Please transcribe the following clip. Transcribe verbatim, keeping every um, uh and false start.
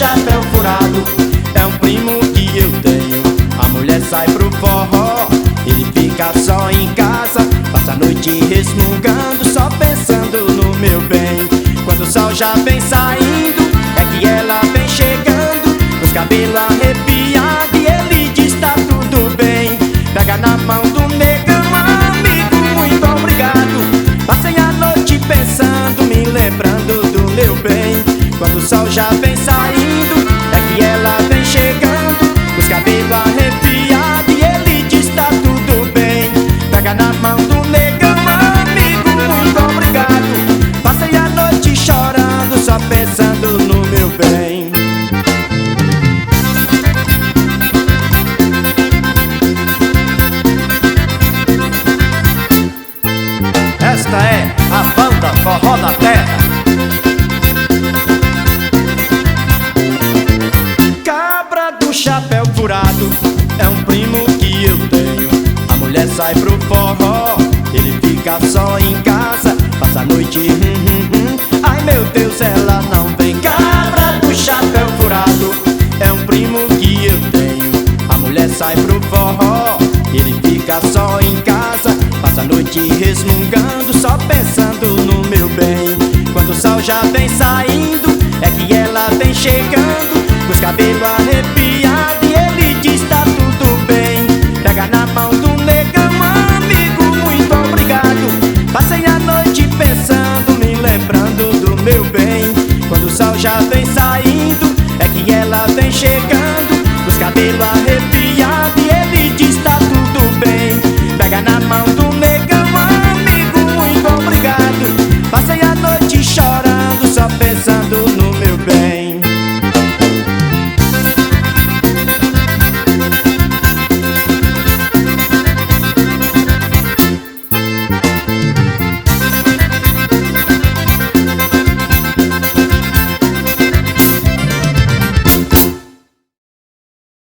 chapéu furado é um primo que eu tenho. A mulher sai pro forró, ele fica só em casa, passa a noite resmungando, só pensando no meu bem. Quando o sol já vem saindo, é que ela vem chegando, com os cabelos arrepiados, e ele diz tá tudo bem. Pega na mão do negão, amigo, muito obrigado. Passei a noite pensando, me lembrando do meu bem. Quando o sol já vem saindo, é que ela vem chegando, com os cabelos arrepiados, e ele diz tá tudo bem. Pega na mão do negão, amigo, muito obrigado. Passei a noite chorando, só pensando no meu bem. Esta é a banda Forró da Terra. Cabra do chapéu furado é um primo que eu tenho. A mulher sai pro forró, ele fica só em casa, passa a noite hum, hum, hum. Ai meu Deus, ela não vem. Cabra do chapéu furado é um primo que eu tenho. A mulher sai pro forró, ele fica só em casa, passa a noite resmungando, só pensando no meu bem. Quando o sol já vem saindo, é que ela vem chegando, com os cabelos arrepiados, e ele diz tá tudo bem. Pega na mão do negão, amigo, muito obrigado. Passei a noite pensando, me lembrando do meu bem. Quando o sol já vem saindo, é que ela vem chegando, com os cabelos arrepiados,